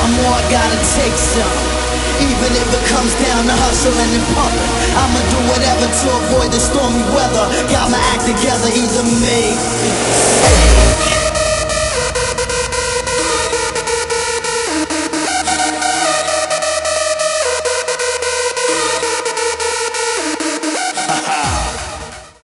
some more, I gotta take some. Even if it comes down to hustling and pumping, I'ma do whatever to avoid the stormy weather. Got my act together, either me.